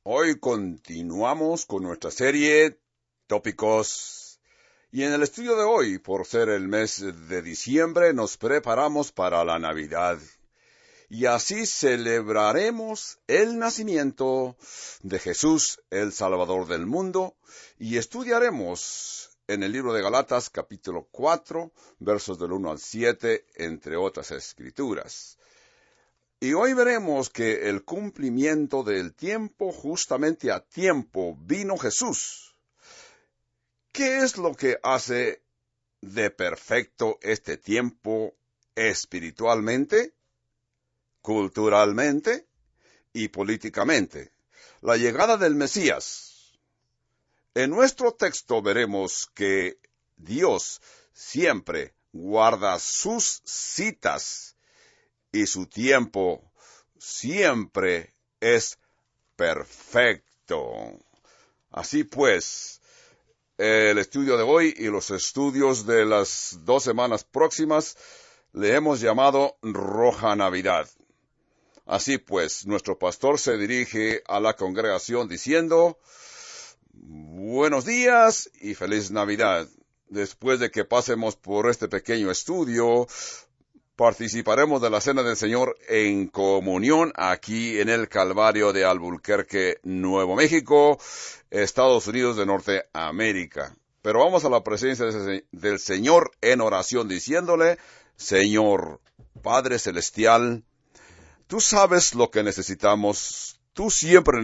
Hoy continuamos con nuestra serie Tópicos. Y en el estudio de hoy, por ser el mes de diciembre, nos preparamos para la Navidad. Y así celebraremos el nacimiento de Jesús, el Salvador del mundo, y estudiaremos en el libro de Galatas, capítulo 4, versos del 1 al 7, entre otras escrituras. Y hoy veremos que el cumplimiento del tiempo, justamente a tiempo, vino Jesús. ¿Qué es lo que hace de perfecto este tiempo espiritualmente, culturalmente y políticamente? La llegada del Mesías. En nuestro texto veremos que Dios siempre guarda sus citas y su tiempo siempre es perfecto. Así pues, el estudio de hoy y los estudios de las 2 semanas próximas le hemos llamado Roja Navidad. Así pues, nuestro pastor se dirige a la congregación diciendo: buenos días y feliz Navidad. Después de que pasemos por este pequeño estudio, participaremos de la Cena del Señor en comunión aquí en el Calvario de Albuquerque, Nuevo México, Estados Unidos de Norteamérica. Pero vamos a la presencia del Señor en oración diciéndole: Señor, Padre Celestial, tú sabes lo que necesitamos, tú siempre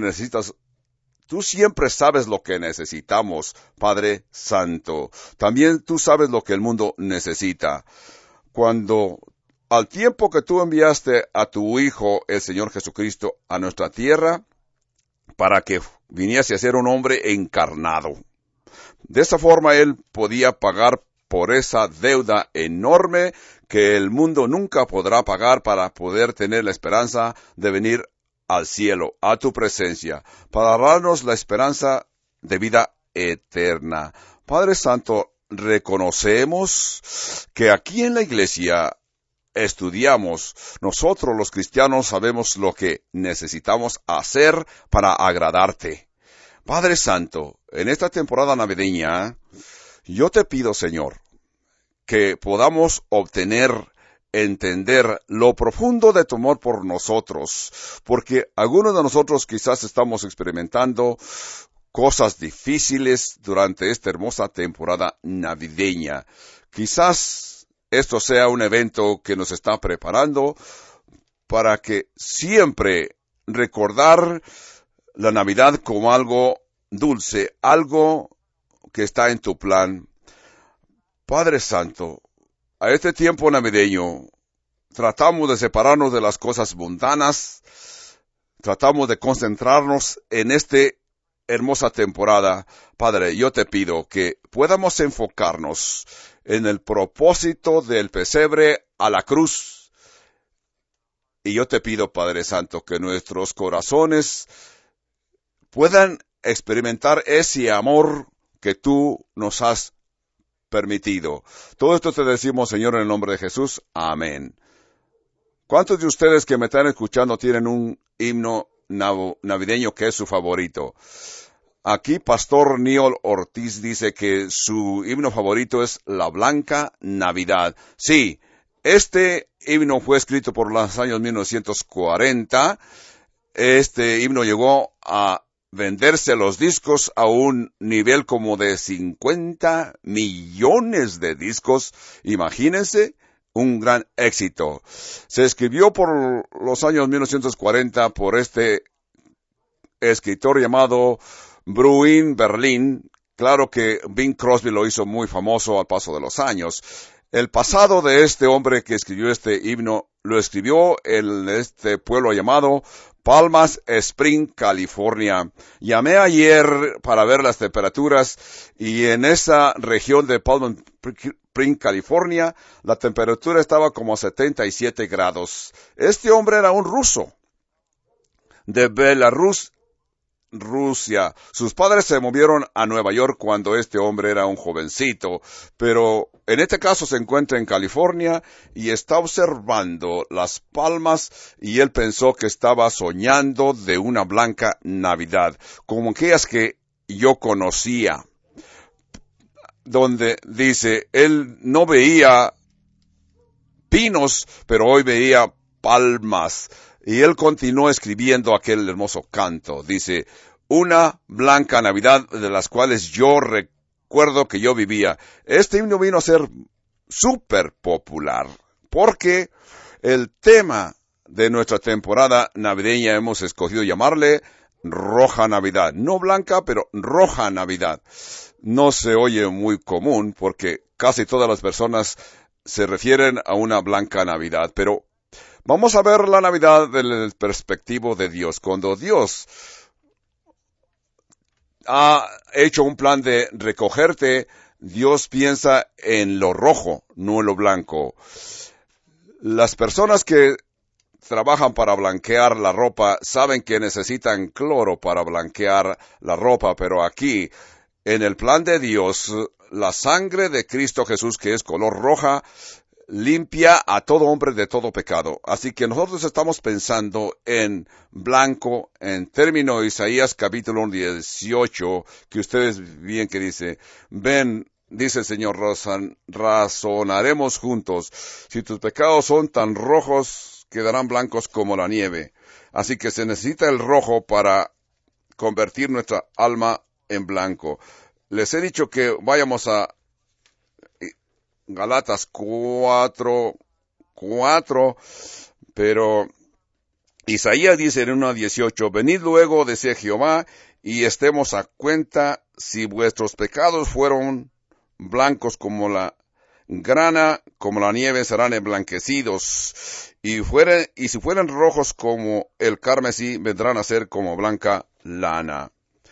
sabes lo que necesitamos, Padre Santo. También tú sabes lo que el mundo necesita. Al tiempo que tú enviaste a tu Hijo, el Señor Jesucristo, a nuestra tierra, para que viniese a ser un hombre encarnado. De esa forma Él podía pagar por esa deuda enorme que el mundo nunca podrá pagar para poder tener la esperanza de venir al cielo, a tu presencia, para darnos la esperanza de vida eterna. Padre Santo, reconocemos que aquí en la iglesia estudiamos, nosotros los cristianos sabemos lo que necesitamos hacer para agradarte. Padre Santo, en esta temporada navideña, yo te pido, Señor, que podamos entender lo profundo de tu amor por nosotros, porque algunos de nosotros quizás estamos experimentando cosas difíciles durante esta hermosa temporada navideña. Quizás esto sea un evento que nos está preparando para que siempre recordar la Navidad como algo dulce, algo que está en tu plan. Padre Santo, a este tiempo navideño tratamos de separarnos de las cosas mundanas, tratamos de concentrarnos en esta hermosa temporada. Padre, yo te pido que podamos enfocarnos en el propósito del pesebre a la cruz. Y yo te pido, Padre Santo, que nuestros corazones puedan experimentar ese amor que tú nos has permitido. Todo esto te decimos, Señor, en el nombre de Jesús. Amén. ¿Cuántos de ustedes que me están escuchando tienen un himno navideño que es su favorito? Aquí Pastor Neil Ortiz dice que su himno favorito es La Blanca Navidad. Sí, este himno fue escrito por los años 1940. Este himno llegó a venderse los discos a un nivel como de 50 millones de discos. Imagínense, un gran éxito. Se escribió por los años 1940 por este escritor llamado Bruin Berlin. Claro que Bing Crosby lo hizo muy famoso al paso de los años. El pasado de este hombre que escribió este himno lo escribió en este pueblo llamado Palmas Spring, California. Llamé ayer para ver las temperaturas y en esa región de Palmas Spring, California, la temperatura estaba como a 77 grados. Este hombre era un ruso de Belarus, Rusia. Sus padres se movieron a Nueva York cuando este hombre era un jovencito, pero en este caso se encuentra en California y está observando las palmas y él pensó que estaba soñando de una blanca Navidad, como aquellas que yo conocía, donde dice, él no veía pinos, pero hoy veía palmas. Y él continuó escribiendo aquel hermoso canto. Dice, una blanca Navidad de las cuales yo recuerdo que yo vivía. Este himno vino a ser súper popular, porque el tema de nuestra temporada navideña hemos escogido llamarle Roja Navidad. No blanca, pero Roja Navidad. No se oye muy común, porque casi todas las personas se refieren a una blanca Navidad, pero vamos a ver la Navidad desde el perspectivo de Dios. Cuando Dios ha hecho un plan de recogerte, Dios piensa en lo rojo, no en lo blanco. Las personas que trabajan para blanquear la ropa saben que necesitan cloro para blanquear la ropa, pero aquí, en el plan de Dios, la sangre de Cristo Jesús, que es color roja, limpia a todo hombre de todo pecado. Así que nosotros estamos pensando en blanco, en término de Isaías capítulo 18, que ustedes bien que dice, ven, dice el Señor, razonaremos juntos. Si tus pecados son tan rojos, quedarán blancos como la nieve. Así que se necesita el rojo para convertir nuestra alma en blanco. Les he dicho que vayamos a Galatas 4:4, pero Isaías dice en 1:18, venid luego, decía Jehová, y estemos a cuenta, si vuestros pecados fueron blancos como la grana, como la nieve serán emblanquecidos, y si fueran rojos como el carmesí, vendrán a ser como blanca lana.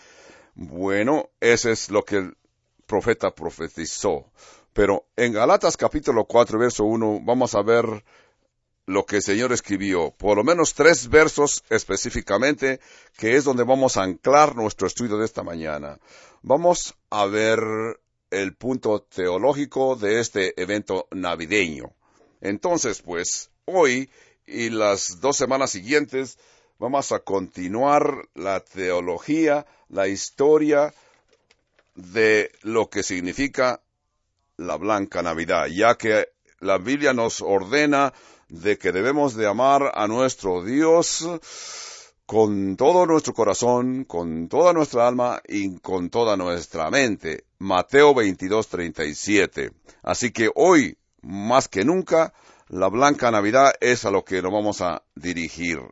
Bueno, eso es lo que el profeta profetizó. Pero en Galatas capítulo 4, verso 1, vamos a ver lo que el Señor escribió. Por lo menos 3 versos específicamente, que es donde vamos a anclar nuestro estudio de esta mañana. Vamos a ver el punto teológico de este evento navideño. Entonces, pues, hoy y las 2 semanas siguientes, vamos a continuar la teología, la historia de lo que significa la blanca Navidad, ya que la Biblia nos ordena de que debemos de amar a nuestro Dios con todo nuestro corazón, con toda nuestra alma y con toda nuestra mente. Mateo 22:37. Así que hoy, más que nunca, la blanca Navidad es a lo que nos vamos a dirigir.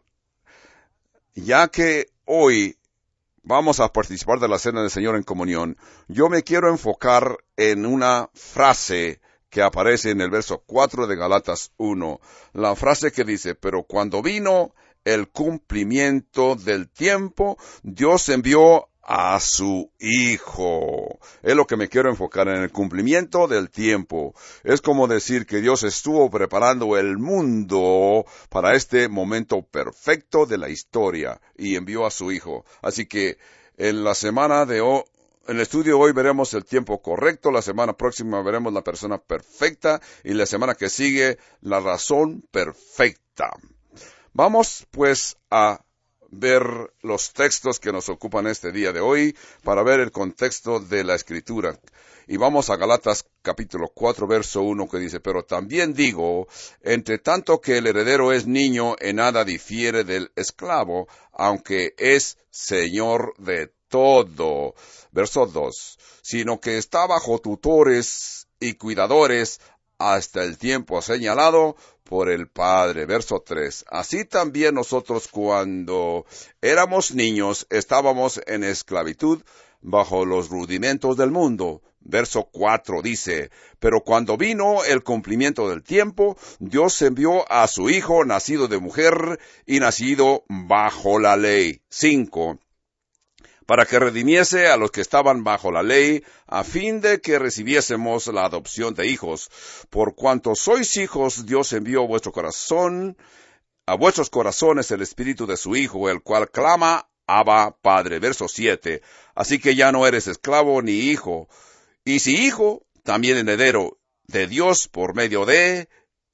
Ya que hoy vamos a participar de la Cena del Señor en comunión, yo me quiero enfocar en una frase que aparece en el verso 4 de Galatas 1. La frase que dice, pero cuando vino el cumplimiento del tiempo, Dios envió a su Hijo. Es lo que me quiero enfocar en el cumplimiento del tiempo. Es como decir que Dios estuvo preparando el mundo para este momento perfecto de la historia y envió a su Hijo. Así que en la semana de hoy, en el estudio de hoy veremos el tiempo correcto, la semana próxima veremos la persona perfecta y la semana que sigue la razón perfecta. Vamos pues a ver los textos que nos ocupan este día de hoy para ver el contexto de la Escritura. Y vamos a Galatas capítulo 4, verso 1 que dice, pero también digo, entre tanto que el heredero es niño, en nada difiere del esclavo, aunque es señor de todo. Verso 2, sino que está bajo tutores y cuidadores hasta el tiempo señalado por el Padre. Verso 3, así también nosotros cuando éramos niños estábamos en esclavitud bajo los rudimentos del mundo. Verso 4 dice, pero cuando vino el cumplimiento del tiempo, Dios envió a su Hijo, nacido de mujer y nacido bajo la ley. 5, para que redimiese a los que estaban bajo la ley, a fin de que recibiésemos la adopción de hijos. Por cuanto sois hijos, Dios envió a vuestros corazones el espíritu de su Hijo, el cual clama, Abba, Padre. Verso 7. Así que ya no eres esclavo ni hijo. Y si hijo, también heredero de Dios por medio de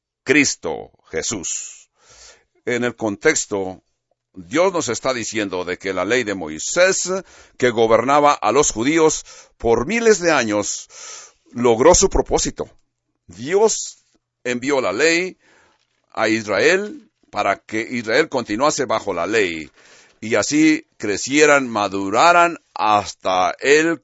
Cristo Jesús. En el contexto, Dios nos está diciendo de que la ley de Moisés, que gobernaba a los judíos por miles de años, logró su propósito. Dios envió la ley a Israel para que Israel continuase bajo la ley y así crecieran, maduraran hasta el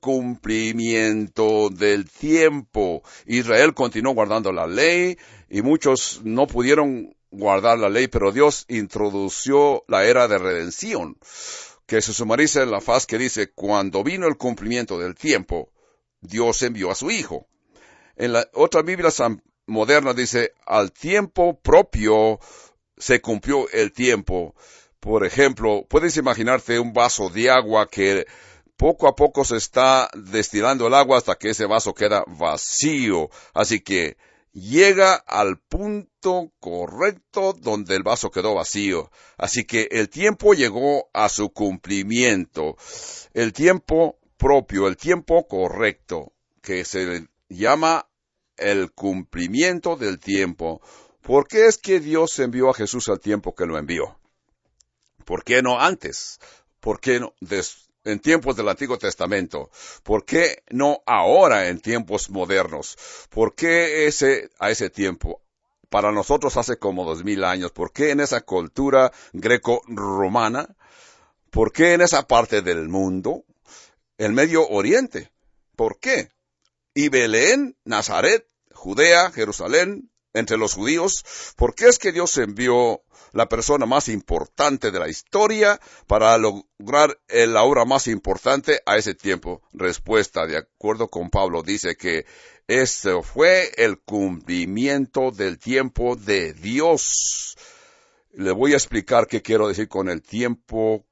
cumplimiento del tiempo. Israel continuó guardando la ley y muchos no pudieron guardar la ley, pero Dios introdució la era de redención, que se sumariza en la faz que dice, cuando vino el cumplimiento del tiempo, Dios envió a su Hijo. En la otra Biblia moderna dice, al tiempo propio se cumplió el tiempo. Por ejemplo, puedes imaginarte un vaso de agua que poco a poco se está destilando el agua hasta que ese vaso queda vacío. Así que llega al punto correcto donde el vaso quedó vacío. Así que el tiempo llegó a su cumplimiento. El tiempo propio, el tiempo correcto, que se llama el cumplimiento del tiempo. ¿Por qué es que Dios envió a Jesús al tiempo que lo envió? ¿Por qué no antes? ¿Por qué no en tiempos del Antiguo Testamento? ¿Por qué no ahora en tiempos modernos? ¿Por qué a ese tiempo? Para nosotros hace como 2000 años. ¿Por qué en esa cultura greco-romana? ¿Por qué en esa parte del mundo? El Medio Oriente. ¿Por qué? Y Belén, Nazaret, Judea, Jerusalén, entre los judíos. ¿Por qué es que Dios envió la persona más importante de la historia para lograr la obra más importante a ese tiempo? Respuesta, de acuerdo con Pablo, dice que este fue el cumplimiento del tiempo de Dios. Le voy a explicar qué quiero decir con el tiempo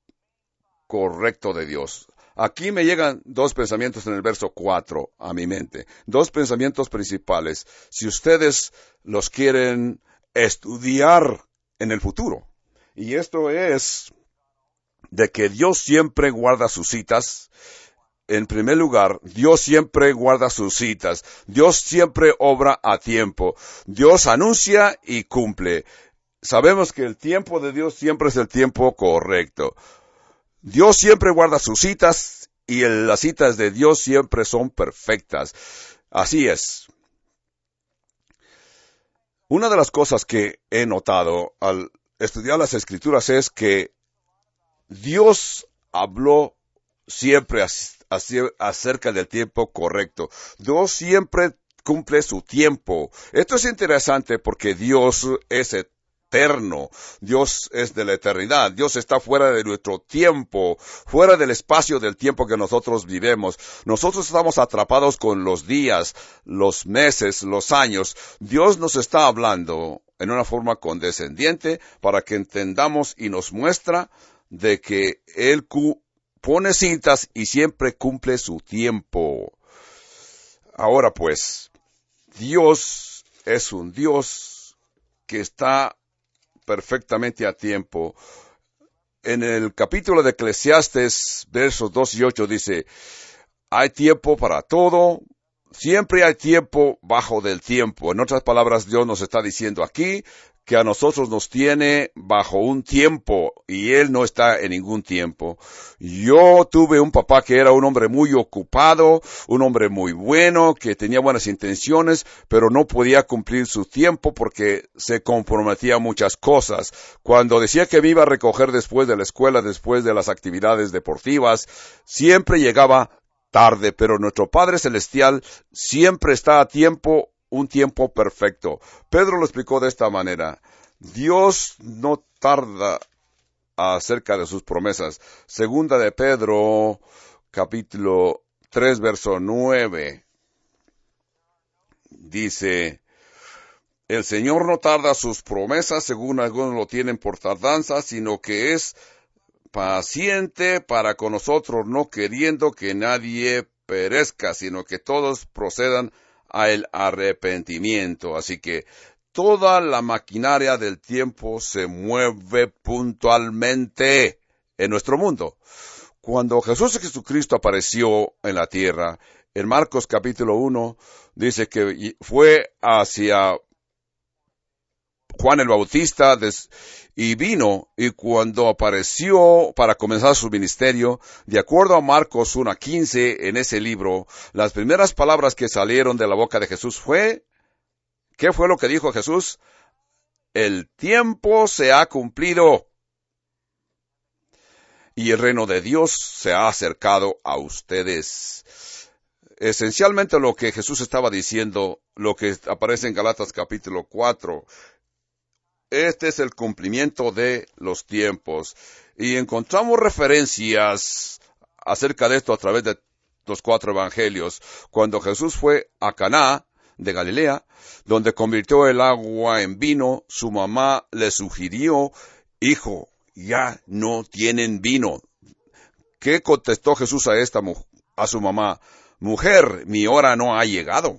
correcto de Dios. Aquí me llegan dos pensamientos en el verso 4 a mi mente. Dos pensamientos principales. Si ustedes los quieren estudiar en el futuro. Y esto es de que Dios siempre guarda sus citas. En primer lugar, Dios siempre guarda sus citas. Dios siempre obra a tiempo. Dios anuncia y cumple. Sabemos que el tiempo de Dios siempre es el tiempo correcto. Dios siempre guarda sus citas y las citas de Dios siempre son perfectas. Así es. Una de las cosas que he notado al estudiar las Escrituras es que Dios habló siempre acerca del tiempo correcto. Dios siempre cumple su tiempo. Esto es interesante porque Dios es eterno. Dios es de la eternidad. Dios está fuera de nuestro tiempo, fuera del espacio del tiempo que nosotros vivimos. Nosotros estamos atrapados con los días, los meses, los años. Dios nos está hablando en una forma condescendiente para que entendamos y nos muestra de que Él pone citas y siempre cumple su tiempo. Ahora pues, Dios es un Dios que está perfectamente a tiempo. En el capítulo de Eclesiastes, versos 2 y 8 dice, hay tiempo para todo, siempre hay tiempo bajo del tiempo. En otras palabras, Dios nos está diciendo aquí que a nosotros nos tiene bajo un tiempo y Él no está en ningún tiempo. Yo tuve un papá que era un hombre muy ocupado, un hombre muy bueno, que tenía buenas intenciones, pero no podía cumplir su tiempo porque se comprometía a muchas cosas. Cuando decía que me iba a recoger después de la escuela, después de las actividades deportivas, siempre llegaba tarde, pero nuestro Padre Celestial siempre está a tiempo, un tiempo perfecto. Pedro lo explicó de esta manera. Dios no tarda acerca de sus promesas. Segunda de Pedro, capítulo 3, verso 9. Dice, el Señor no tarda sus promesas, según algunos lo tienen por tardanza, sino que es paciente para con nosotros, no queriendo que nadie perezca, sino que todos procedan al arrepentimiento. Así que toda la maquinaria del tiempo se mueve puntualmente. en nuestro mundo. Cuando Jesús Jesucristo apareció en la tierra, en Marcos capítulo 1, dice que fue hacia Juan el Bautista y vino, y cuando apareció para comenzar su ministerio, de acuerdo a Marcos 1:15, en ese libro, las primeras palabras que salieron de la boca de Jesús ¿qué fue lo que dijo Jesús? El tiempo se ha cumplido y el reino de Dios se ha acercado a ustedes. Esencialmente lo que Jesús estaba diciendo, lo que aparece en Galatas capítulo 4, este es el cumplimiento de los tiempos. Y encontramos referencias acerca de esto a través de los 4 evangelios. Cuando Jesús fue a Caná de Galilea, donde convirtió el agua en vino, su mamá le sugirió: hijo, ya no tienen vino. ¿Qué contestó Jesús a su mamá? Mujer, mi hora no ha llegado.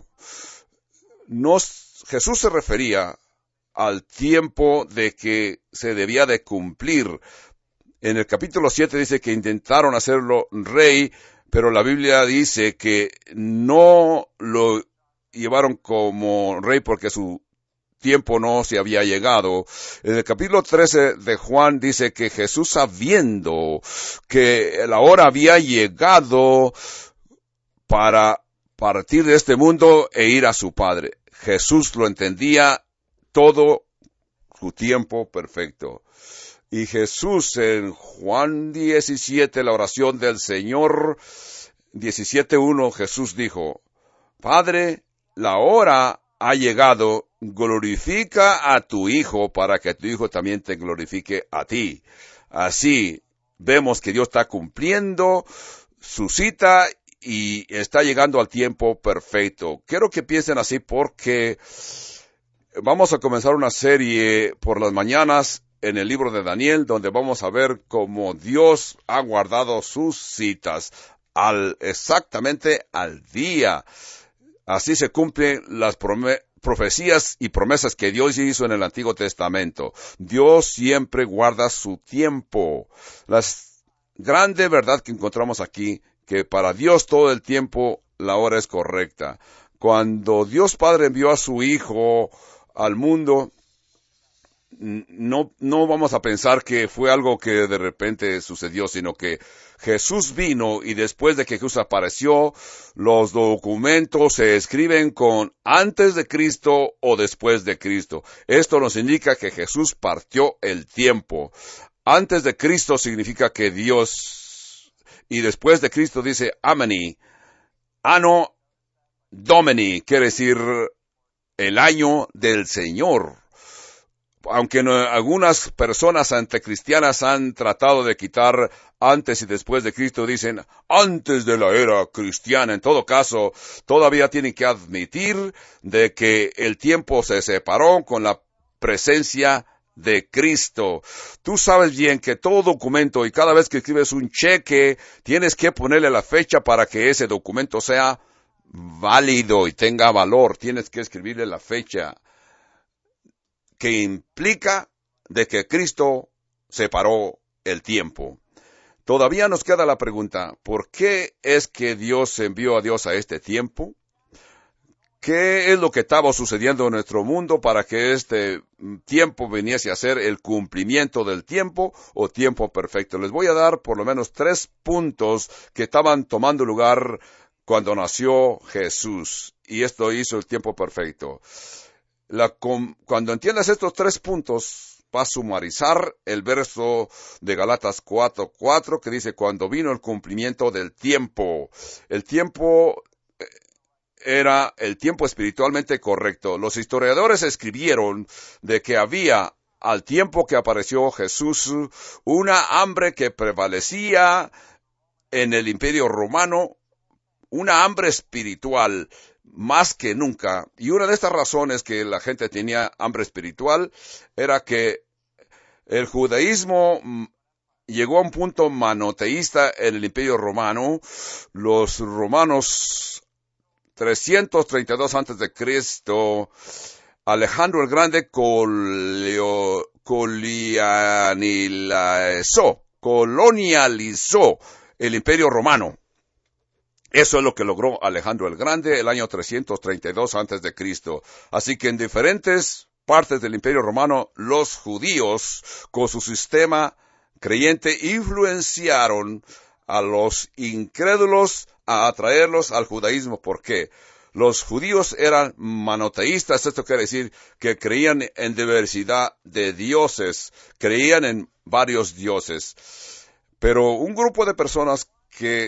Jesús se refería al tiempo de que se debía de cumplir. En el capítulo 7 dice que intentaron hacerlo rey, pero la Biblia dice que no lo llevaron como rey porque su tiempo no se había llegado. En el capítulo 13 de Juan dice que Jesús, sabiendo que la hora había llegado para partir de este mundo e ir a su Padre, Jesús lo entendía todo su tiempo perfecto. Y Jesús en Juan 17, la oración del Señor, 17:1, Jesús dijo: Padre, la hora ha llegado, glorifica a tu Hijo para que tu Hijo también te glorifique a ti. Así vemos que Dios está cumpliendo su cita y está llegando al tiempo perfecto. Quiero que piensen así porque vamos a comenzar una serie por las mañanas en el libro de Daniel, donde vamos a ver cómo Dios ha guardado sus citas exactamente al día. Así se cumplen las profecías y promesas que Dios hizo en el Antiguo Testamento. Dios siempre guarda su tiempo. La grande verdad que encontramos aquí, que para Dios todo el tiempo la hora es correcta. Cuando Dios Padre envió a su Hijo al mundo, no vamos a pensar que fue algo que de repente sucedió, sino que Jesús vino y después de que Jesús apareció, los documentos se escriben con antes de Cristo o después de Cristo. Esto nos indica que Jesús partió el tiempo. Antes de Cristo significa que Dios, y después de Cristo dice Amani, Anno Domini, quiere decir el año del Señor. Aunque algunas personas anticristianas han tratado de quitar antes y después de Cristo, dicen antes de la era cristiana. En todo caso, todavía tienen que admitir de que el tiempo se separó con la presencia de Cristo. Tú sabes bien que todo documento, y cada vez que escribes un cheque, tienes que ponerle la fecha para que ese documento sea válido y tenga valor. Tienes que escribirle la fecha, que implica de que Cristo separó el tiempo. Todavía nos queda la pregunta: ¿por qué es que Dios envió a Dios a este tiempo? ¿Qué es lo que estaba sucediendo en nuestro mundo para que este tiempo viniese a ser el cumplimiento del tiempo o tiempo perfecto? Les voy a dar por lo menos 3 puntos que estaban tomando lugar cuando nació Jesús, y esto hizo el tiempo perfecto. Cuando entiendas estos 3 puntos, vas a sumarizar el verso de Galatas 4:4 que dice: cuando vino el cumplimiento del tiempo. El tiempo era el tiempo espiritualmente correcto. Los historiadores escribieron de que había, al tiempo que apareció Jesús, una hambre que prevalecía en el Imperio Romano, una hambre espiritual más que nunca. Y una de estas razones que la gente tenía hambre espiritual era que el judaísmo llegó a un punto monoteísta en el Imperio Romano. Los romanos, 332 antes de Cristo, Alejandro el Grande colonializó el Imperio Romano. Eso es lo que logró Alejandro el Grande el año 332 a.C. Así que en diferentes partes del Imperio Romano, los judíos, con su sistema creyente, influenciaron a los incrédulos a atraerlos al judaísmo. ¿Por qué? Los judíos eran monoteístas, esto quiere decir que creían en diversidad de dioses, creían en varios dioses. Pero un grupo de personas que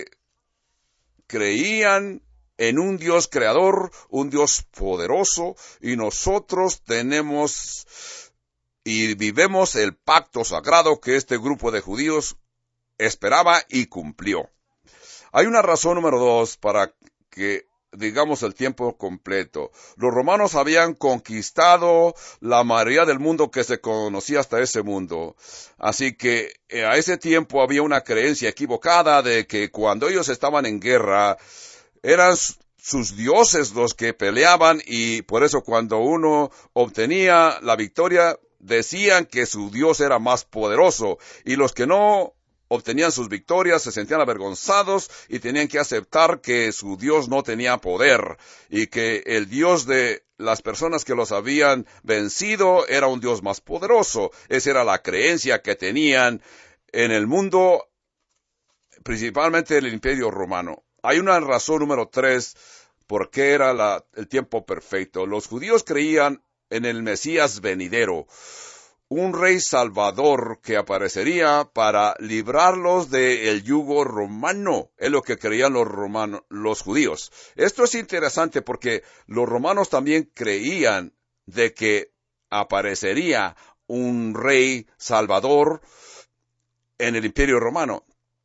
creían en un Dios creador, un Dios poderoso, y nosotros tenemos y vivemos el pacto sagrado que este grupo de judíos esperaba y cumplió. Hay una razón número 2 para que digamos el tiempo completo. Los romanos habían conquistado la mayoría del mundo que se conocía hasta ese mundo. Así que a ese tiempo había una creencia equivocada de que cuando ellos estaban en guerra, eran sus dioses los que peleaban, y por eso cuando uno obtenía la victoria, decían que su Dios era más poderoso, y los que no obtenían sus victorias se sentían avergonzados y tenían que aceptar que su Dios no tenía poder y que el Dios de las personas que los habían vencido era un Dios más poderoso. Esa era la creencia que tenían en el mundo, principalmente el Imperio Romano. Hay una razón número 3 por qué era el tiempo perfecto. Los judíos creían en el Mesías venidero, un rey salvador que aparecería para librarlos del yugo romano. Es lo que creían los judíos. Esto es interesante porque los romanos también creían de que aparecería un rey salvador en el Imperio Romano.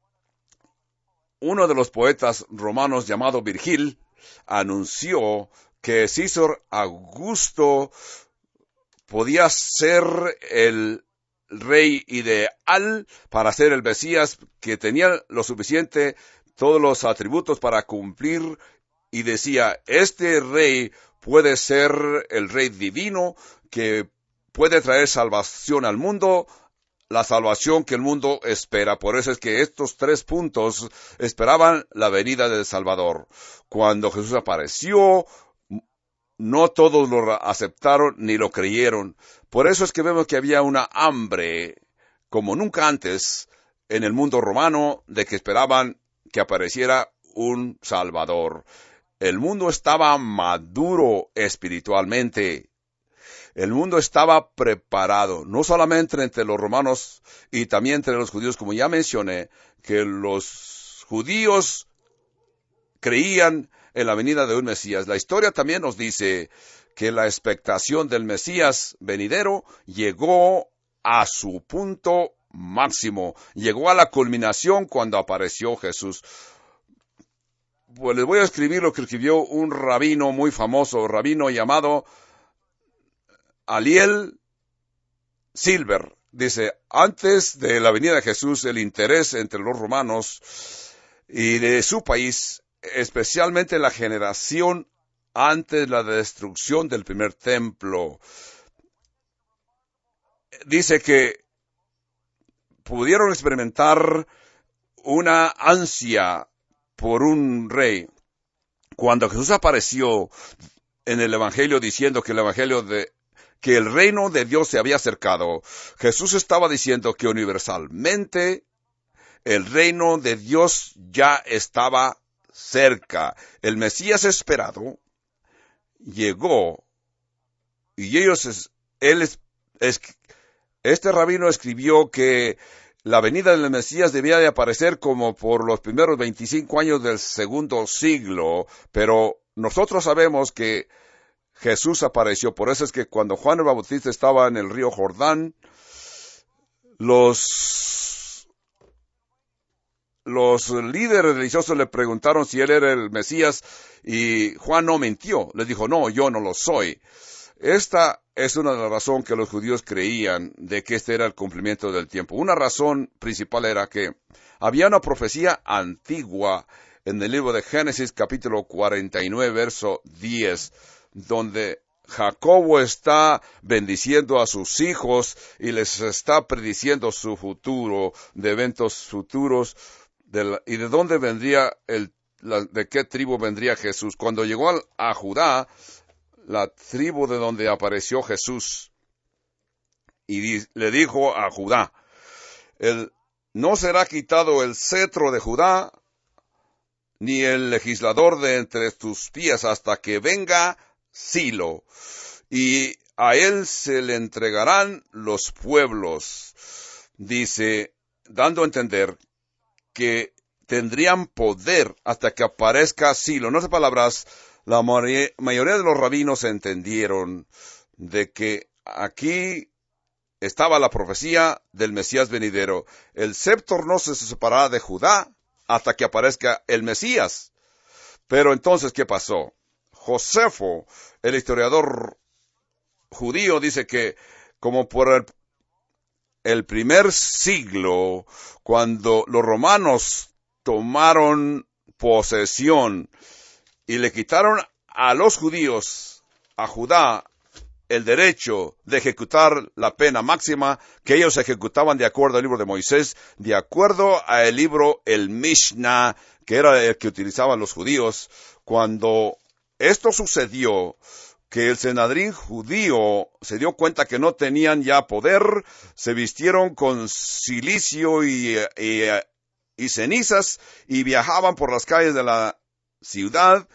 Uno de los poetas romanos llamado Virgil anunció que César Augusto podía ser el rey ideal para ser el Mesías, que tenía lo suficiente, todos los atributos para cumplir, y decía, este rey puede ser el rey divino que puede traer salvación al mundo, la salvación que el mundo espera. Por eso es que estos 3 puntos esperaban la venida del Salvador. Cuando Jesús apareció, no todos lo aceptaron ni lo creyeron. Por eso es que vemos que había una hambre, como nunca antes, en el mundo romano, de que esperaban que apareciera un Salvador. El mundo estaba maduro espiritualmente. El mundo estaba preparado, no solamente entre los romanos y también entre los judíos, como ya mencioné, que los judíos creían en la venida de un Mesías. La historia también nos dice que la expectación del Mesías venidero llegó a su punto máximo, llegó a la culminación cuando apareció Jesús. Pues les voy a escribir lo que escribió un rabino muy famoso, rabino llamado Aliel Silver. Dice, antes de la venida de Jesús, el interés entre los romanos y de su país, especialmente la generación antes de la destrucción del primer templo, dice que pudieron experimentar una ansia por un rey. Cuando Jesús apareció en el Evangelio diciendo que que el reino de Dios se había acercado, Jesús estaba diciendo que universalmente el reino de Dios ya estaba cerca. El Mesías esperado llegó, y este rabino escribió que la venida del Mesías debía de aparecer como por los primeros 25 años del segundo siglo, pero nosotros sabemos que Jesús apareció. Por eso es que cuando Juan el Bautista estaba en el río Jordán, los líderes religiosos le preguntaron si él era el Mesías, y Juan no mintió. Les dijo, no, yo no lo soy. Esta es una de las razones que los judíos creían de que este era el cumplimiento del tiempo. Una razón principal era que había una profecía antigua en el libro de Génesis, capítulo 49, verso 10, donde Jacobo está bendiciendo a sus hijos y les está prediciendo su futuro, de eventos futuros, y de dónde vendría de qué tribu vendría Jesús. Cuando llegó a Judá, la tribu de donde apareció Jesús, y le dijo a Judá, no será quitado el cetro de Judá, ni el legislador de entre tus pies, hasta que venga Silo, y a él se le entregarán los pueblos. Dice, dando a entender que tendrían poder hasta que aparezca Silo. En otras palabras, la mayoría de los rabinos entendieron de que aquí estaba la profecía del Mesías venidero. El scepter no se separará de Judá hasta que aparezca el Mesías. Pero entonces, ¿qué pasó? Josefo, el historiador judío, dice que como por el primer siglo, cuando los romanos tomaron posesión y le quitaron a los judíos, a Judá, el derecho de ejecutar la pena máxima, que ellos ejecutaban de acuerdo al libro de Moisés, de acuerdo al libro, el Mishnah, que era el que utilizaban los judíos. Cuando esto sucedió, que el Sanedrín judío se dio cuenta que no tenían ya poder, se vistieron con cilicio y cenizas y viajaban por las calles de la ciudad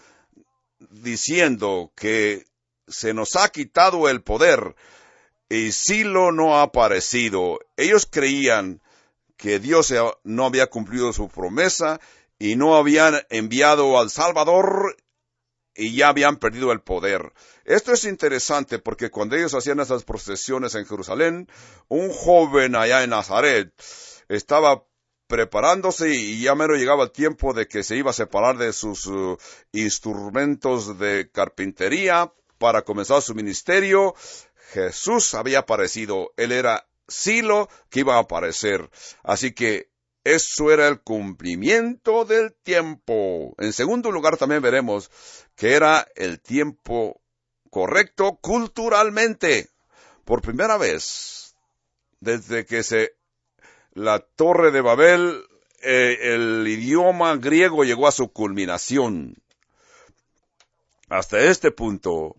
diciendo que se nos ha quitado el poder y Silo no ha aparecido. Ellos creían que Dios no había cumplido su promesa y no habían enviado al Salvador y ya habían perdido el poder. Esto es interesante porque cuando ellos hacían esas procesiones en Jerusalén, un joven allá en Nazaret estaba preparándose y ya mero llegaba el tiempo de que se iba a separar de sus instrumentos de carpintería para comenzar su ministerio. Jesús había aparecido. Él era Silo que iba a aparecer. Así que eso era el cumplimiento del tiempo. En segundo lugar, también veremos que era el tiempo correcto culturalmente. Por primera vez, desde que la Torre de Babel, el idioma griego llegó a su culminación. Hasta este punto,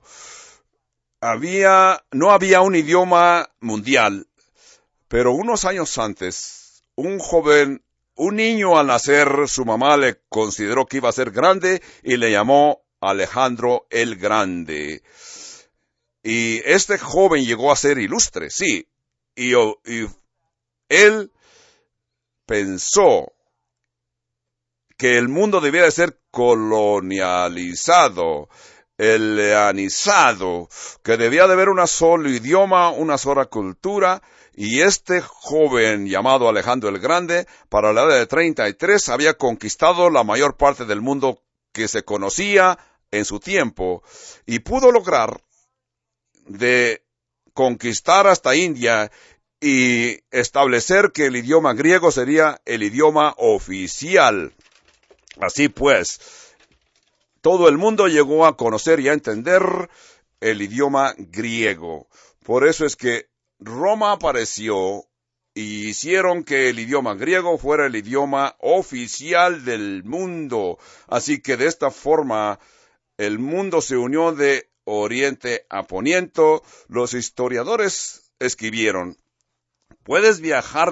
no había un idioma mundial, pero unos años antes, un niño al nacer, su mamá le consideró que iba a ser grande y le llamó Alejandro el Grande. Y este joven llegó a ser ilustre, sí, y él pensó que el mundo debía de ser colonializado, heleanizado, que debía de haber un solo idioma, una sola cultura, y este joven llamado Alejandro el Grande, para la edad de 33, había conquistado la mayor parte del mundo que se conocía en su tiempo, y pudo lograr de conquistar hasta India y establecer que el idioma griego sería el idioma oficial. Así pues, todo el mundo llegó a conocer y a entender el idioma griego. Por eso es que Roma apareció y hicieron que el idioma griego fuera el idioma oficial del mundo. Así que de esta forma el mundo se unió de oriente a poniente. Los historiadores escribieron, puedes viajar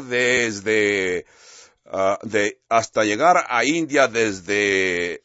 hasta llegar a India, desde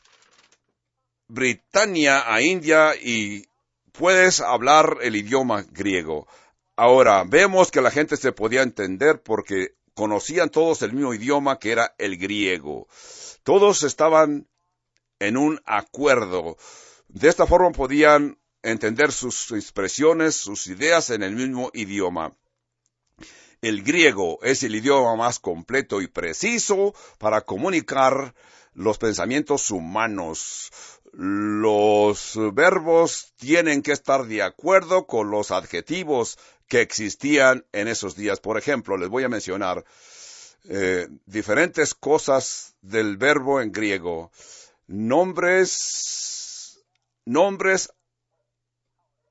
Britania a India, y puedes hablar el idioma griego. Ahora, vemos que la gente se podía entender porque conocían todos el mismo idioma, que era el griego. Todos estaban en un acuerdo. De esta forma podían entender sus expresiones, sus ideas en el mismo idioma. El griego es el idioma más completo y preciso para comunicar los pensamientos humanos. Los verbos tienen que estar de acuerdo con los adjetivos que existían en esos días. Por ejemplo, les voy a mencionar diferentes cosas del verbo en griego. Nombres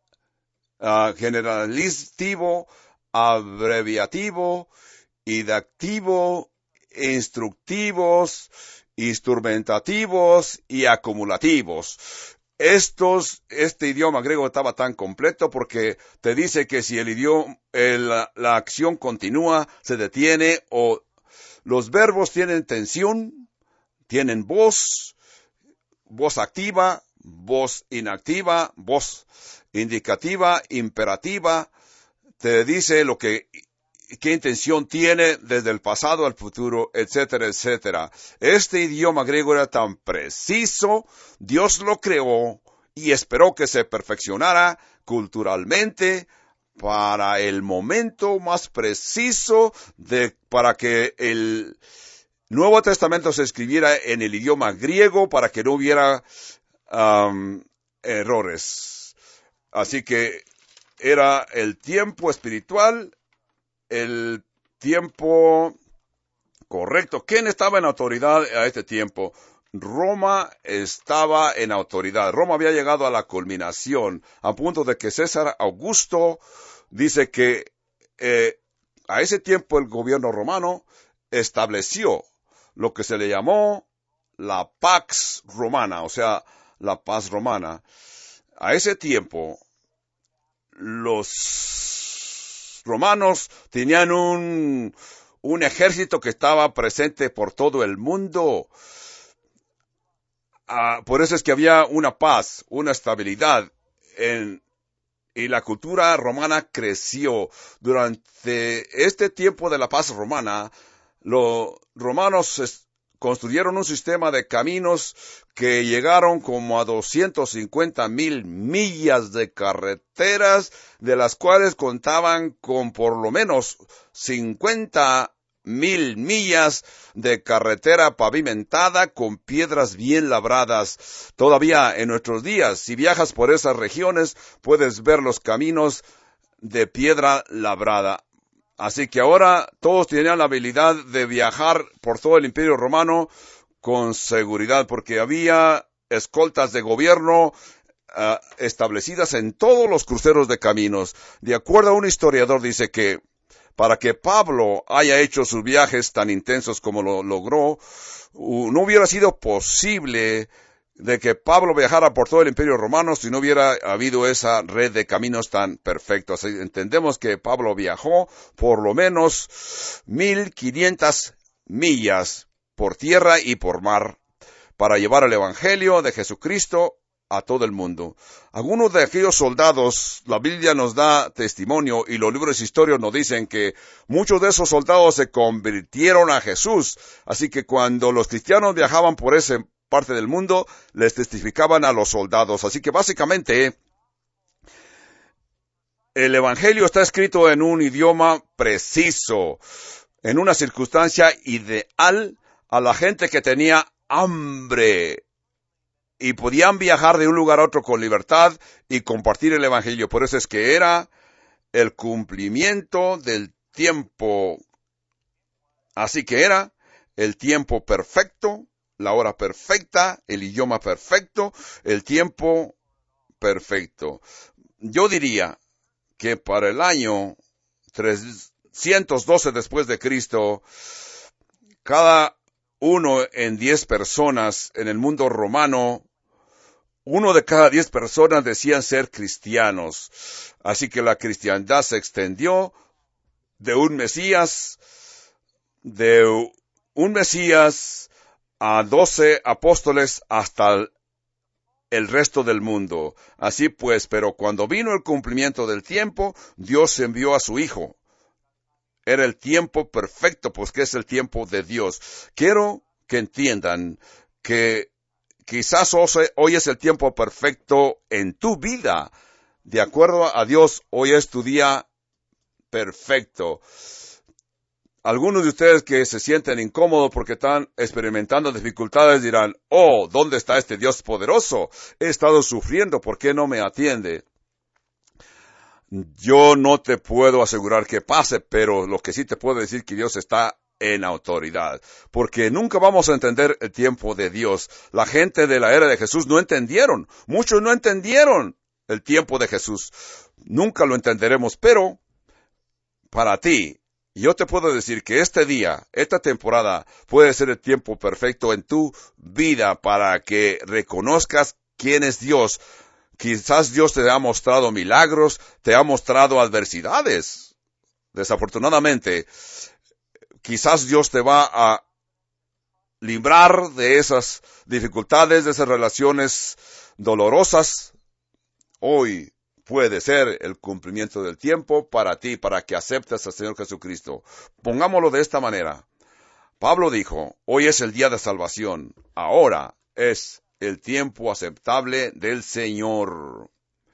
generalitivo, abreviativo, idactivo, instructivos, instrumentativos y acumulativos. Este idioma griego estaba tan completo porque te dice que si la acción continúa, se detiene, o los verbos tienen tensión, tienen voz activa, voz inactiva, voz indicativa, imperativa. Te dice qué intención tiene desde el pasado al futuro, etcétera, etcétera. Este idioma griego era tan preciso, Dios lo creó y esperó que se perfeccionara culturalmente para el momento más preciso para que el Nuevo Testamento se escribiera en el idioma griego para que no hubiera errores. Así que era el tiempo espiritual, el tiempo correcto. ¿Quién estaba en autoridad a este tiempo? Roma estaba en autoridad. Roma había llegado a la culminación, a punto de que César Augusto dice que a ese tiempo el gobierno romano estableció lo que se le llamó la Pax Romana, o sea, la paz romana. A ese tiempo, los romanos tenían un ejército que estaba presente por todo el mundo. Por eso es que había una paz, una estabilidad, y la cultura romana creció. Durante este tiempo de la paz romana, los romanos construyeron un sistema de caminos que llegaron como a 250,000 millas de carreteras, de las cuales contaban con por lo menos 50,000 millas de carretera pavimentada con piedras bien labradas. Todavía en nuestros días, si viajas por esas regiones, puedes ver los caminos de piedra labrada. Así que ahora todos tenían la habilidad de viajar por todo el Imperio Romano con seguridad, porque había escoltas de gobierno establecidas en todos los cruceros de caminos. De acuerdo a un historiador, dice que para que Pablo haya hecho sus viajes tan intensos como lo logró, no hubiera sido posible de que Pablo viajara por todo el Imperio Romano si no hubiera habido esa red de caminos tan perfectos. Entendemos que Pablo viajó por lo menos 1,500 millas por tierra y por mar para llevar el Evangelio de Jesucristo a todo el mundo. Algunos de aquellos soldados, la Biblia nos da testimonio y los libros de historia nos dicen que muchos de esos soldados se convirtieron a Jesús. Así que cuando los cristianos viajaban por esa parte del mundo, les testificaban a los soldados. Así que básicamente el Evangelio está escrito en un idioma preciso, en una circunstancia ideal a la gente que tenía hambre y podían viajar de un lugar a otro con libertad y compartir el Evangelio. Por eso es que era el cumplimiento del tiempo. Así que era el tiempo perfecto, la hora perfecta, el idioma perfecto, el tiempo perfecto. Yo diría que para el año 312 después de Cristo, cada 1 en 10 personas en el mundo romano, 1 de cada 10 personas decían ser cristianos. Así que la cristiandad se extendió de un Mesías a 12 apóstoles hasta el resto del mundo. Así pues, pero cuando vino el cumplimiento del tiempo, Dios envió a su Hijo. Era el tiempo perfecto, pues que es el tiempo de Dios. Quiero que entiendan que quizás hoy es el tiempo perfecto en tu vida. De acuerdo a Dios, hoy es tu día perfecto. Algunos de ustedes que se sienten incómodos porque están experimentando dificultades dirán, oh, ¿dónde está este Dios poderoso? He estado sufriendo, ¿por qué no me atiende? Yo no te puedo asegurar que pase, pero lo que sí te puedo decir que Dios está en autoridad, porque nunca vamos a entender el tiempo de Dios. La gente de la era de Jesús no entendieron, muchos no entendieron el tiempo de Jesús. Nunca lo entenderemos, pero para ti, yo te puedo decir que este día, esta temporada, puede ser el tiempo perfecto en tu vida para que reconozcas quién es Dios. Quizás Dios te ha mostrado milagros, te ha mostrado adversidades. Desafortunadamente, quizás Dios te va a librar de esas dificultades, de esas relaciones dolorosas. Hoy puede ser el cumplimiento del tiempo para ti, para que aceptes al Señor Jesucristo. Pongámoslo de esta manera. Pablo dijo, hoy es el día de salvación, ahora es el tiempo aceptable del Señor.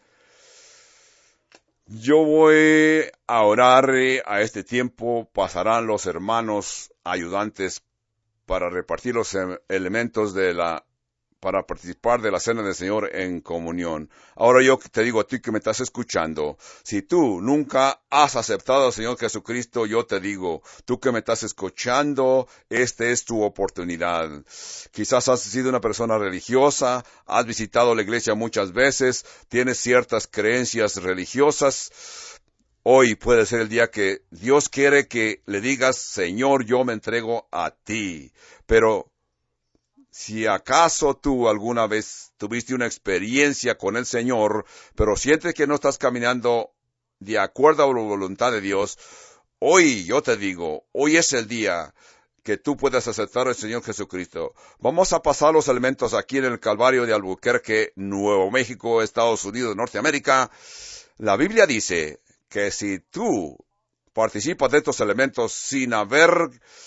Yo voy a orar. A este tiempo pasarán los hermanos ayudantes para repartir los elementos para participar de la cena del Señor en comunión. Ahora yo te digo a ti que me estás escuchando, si tú nunca has aceptado al Señor Jesucristo, yo te digo, tú que me estás escuchando, esta es tu oportunidad. Quizás has sido una persona religiosa, has visitado la iglesia muchas veces, tienes ciertas creencias religiosas. Hoy puede ser el día que Dios quiere que le digas, Señor, yo me entrego a ti. Pero si acaso tú alguna vez tuviste una experiencia con el Señor, pero sientes que no estás caminando de acuerdo a la voluntad de Dios, hoy yo te digo, hoy es el día que tú puedes aceptar al Señor Jesucristo. Vamos a pasar los elementos aquí en el Calvario de Albuquerque, Nuevo México, Estados Unidos, Norteamérica. La Biblia dice que si tú participas de estos elementos sin haber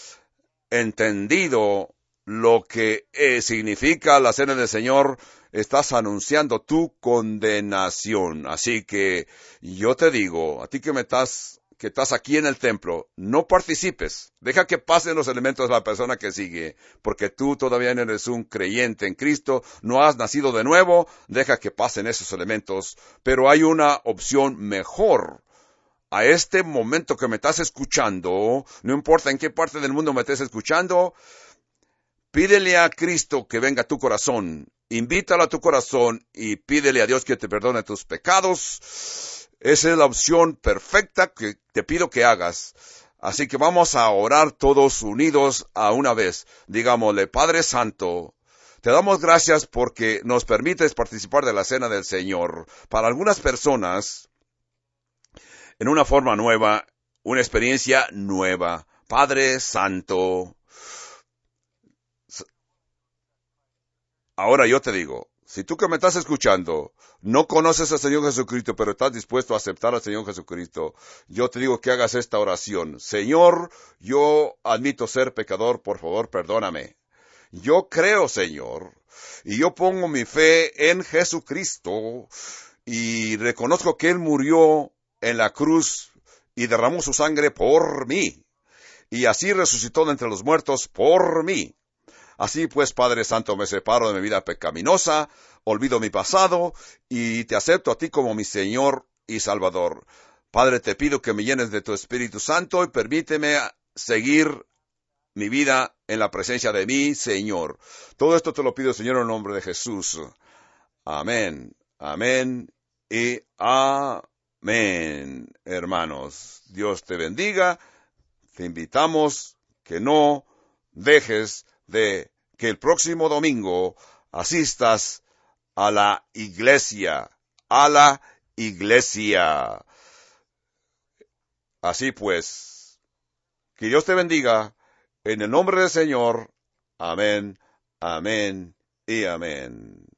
entendido lo que significa la cena del Señor, estás anunciando tu condenación. Así que yo te digo, a ti que estás aquí en el templo, no participes. Deja que pasen los elementos de la persona que sigue, porque tú todavía no eres un creyente en Cristo, no has nacido de nuevo, deja que pasen esos elementos. Pero hay una opción mejor. A este momento que me estás escuchando, no importa en qué parte del mundo me estés escuchando, pídele a Cristo que venga a tu corazón, invítalo a tu corazón y pídele a Dios que te perdone tus pecados. Esa es la opción perfecta que te pido que hagas. Así que vamos a orar todos unidos a una vez. Digámosle, Padre Santo, te damos gracias porque nos permites participar de la cena del Señor. Para algunas personas, en una forma nueva, una experiencia nueva. Padre Santo, ahora yo te digo, si tú que me estás escuchando no conoces al Señor Jesucristo, pero estás dispuesto a aceptar al Señor Jesucristo, yo te digo que hagas esta oración. Señor, yo admito ser pecador, por favor, perdóname. Yo creo, Señor, y yo pongo mi fe en Jesucristo y reconozco que Él murió en la cruz y derramó su sangre por mí, y así resucitó de entre los muertos por mí. Así pues, Padre Santo, me separo de mi vida pecaminosa, olvido mi pasado y te acepto a ti como mi Señor y Salvador. Padre, te pido que me llenes de tu Espíritu Santo y permíteme seguir mi vida en la presencia de mi Señor. Todo esto te lo pido, Señor, en el nombre de Jesús. Amén, amén y amén. Hermanos, Dios te bendiga. Te invitamos que no dejes de que el próximo domingo asistas a la iglesia, Así pues, que Dios te bendiga, en el nombre del Señor. Amén, amén y amén.